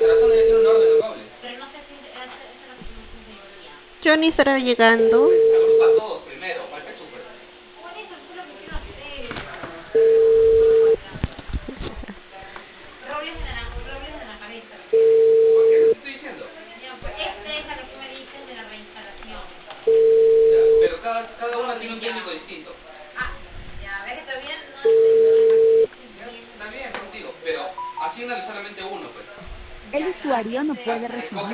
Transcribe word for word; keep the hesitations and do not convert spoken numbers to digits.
instalación debe ser un orden notable. Pero no sé si eso, eso es lo que no entendería. Johnny estará llegando. Pues agrupa a todos primero, falta chuper. Por eso, eso es lo que quiero hacer. Pero robles de la, robles de la cabeza. ¿Por qué? Eso te estoy diciendo. Ya, pues esta es la que tú me dices de la reinstalación. Ya, pero cada, cada una tiene un técnico distinto. Ah, ya, ves que todavía no estoy. Ya, está bien contigo, pero asignale solamente uno, pues. Ya, El usuario no este, puede Escoge recibir